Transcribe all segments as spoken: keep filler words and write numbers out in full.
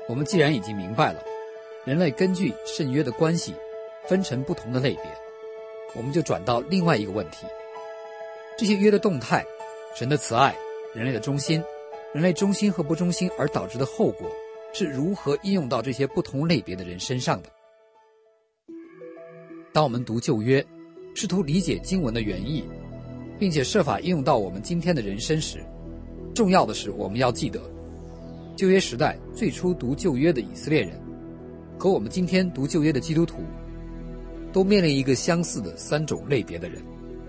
我们既然已经明白了人类根据圣约的关系分成不同的类别，我们就转到另外一个问题：这些约的动态，神的慈爱，人类的忠心，人类忠心和不忠心而导致的后果是如何应用到这些不同类别的人身上的？当我们读旧约，试图理解经文的原意，并且设法应用到我们今天的人生时，重要的是我们要记得，旧约时代最初读旧约的以色列人和我们今天读旧约的基督徒都面临一个相似的三种类别的人：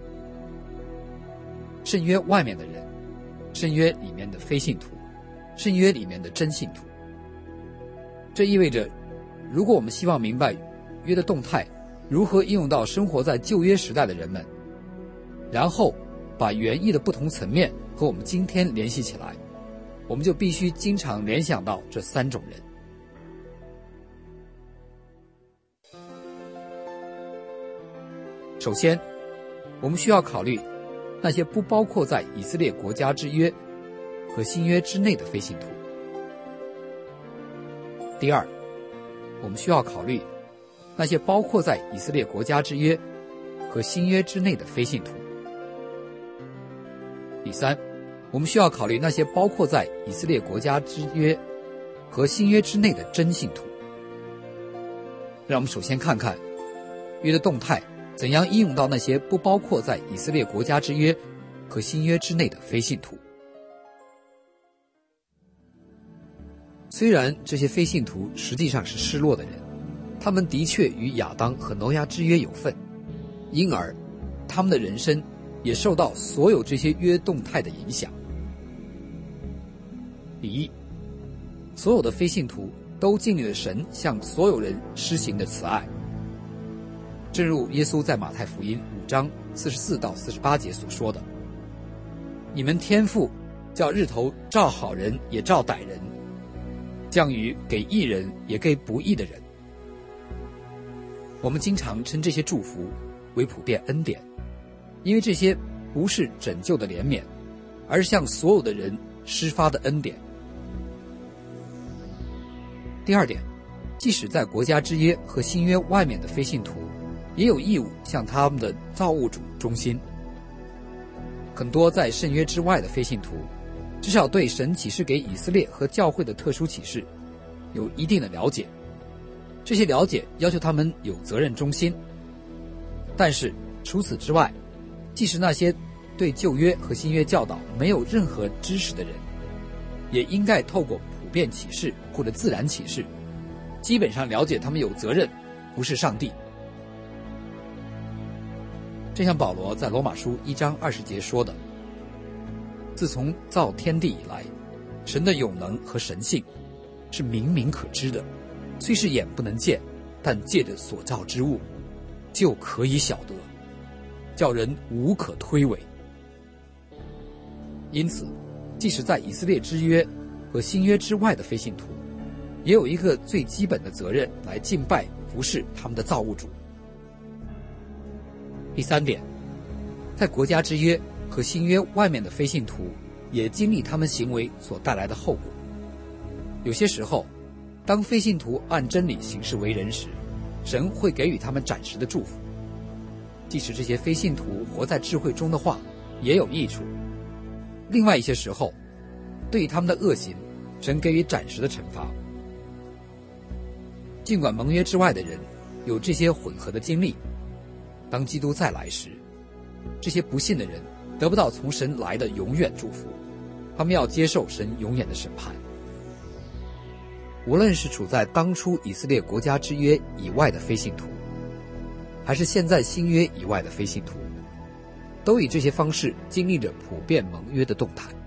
圣约外面的人，圣约里面的非信徒，圣约里面的真信徒。这意味着，如果我们希望明白约的动态如何应用到生活在旧约时代的人们，然后把原意的不同层面和我们今天联系起来，我们就必须经常联想到这三种人。首先，我们需要考虑那些不包括在以色列国家之约和新约之内的非信徒。第二，我们需要考虑那些包括在以色列国家之约和新约之内的非信徒。第三，我们需要考虑那些包括在以色列国家之约和新约之内的真信徒。让我们首先看看约的动态怎样应用到那些不包括在以色列国家之约和新约之内的非信徒。虽然这些非信徒实际上是失落的人，他们的确与亚当和挪亚之约有份，因而他们的人生也受到所有这些约动态的影响。第一，所有的非信徒都经历了神向所有人施行的慈爱，正如耶稣在马太福音五章四十四到四十八节所说的：你们天父叫日头照好人也照歹人，降雨给义人也给不义的人。我们经常称这些祝福为普遍恩典，因为这些不是拯救的怜悯，而是向所有的人施发的恩典。第二点，即使在国家之约和新约外面的非信徒也有义务向他们的造物主忠心。很多在圣约之外的非信徒至少对神启示给以色列和教会的特殊启示有一定的了解，这些了解要求他们有责任忠心。但是除此之外，即使那些对旧约和新约教导没有任何知识的人，也应该透过普遍启示或者自然启示，基本上了解他们有责任不是上帝。正像保罗在罗马书一章二十节说的：自从造天地以来，神的永能和神性是明明可知的，虽是眼不能见，但借着所造之物就可以晓得，叫人无可推诿。因此，即使在以色列之约和新约之外的非信徒，也有一个最基本的责任来敬拜服侍他们的造物主。第三点，在国家之约和新约外面的非信徒也经历他们行为所带来的后果。有些时候，当非信徒按真理行事为人时，神会给予他们暂时的祝福，即使这些非信徒活在智慧中的话，也有益处。另外一些时候，对于他们的恶行，神给予暂时的惩罚。尽管盟约之外的人有这些混合的经历，当基督再来时，这些不信的人得不到从神来的永远祝福，他们要接受神永远的审判。无论是处在当初以色列国家之约以外的非信徒，还是现在新约以外的非信徒，都以这些方式经历着普遍盟约的动态。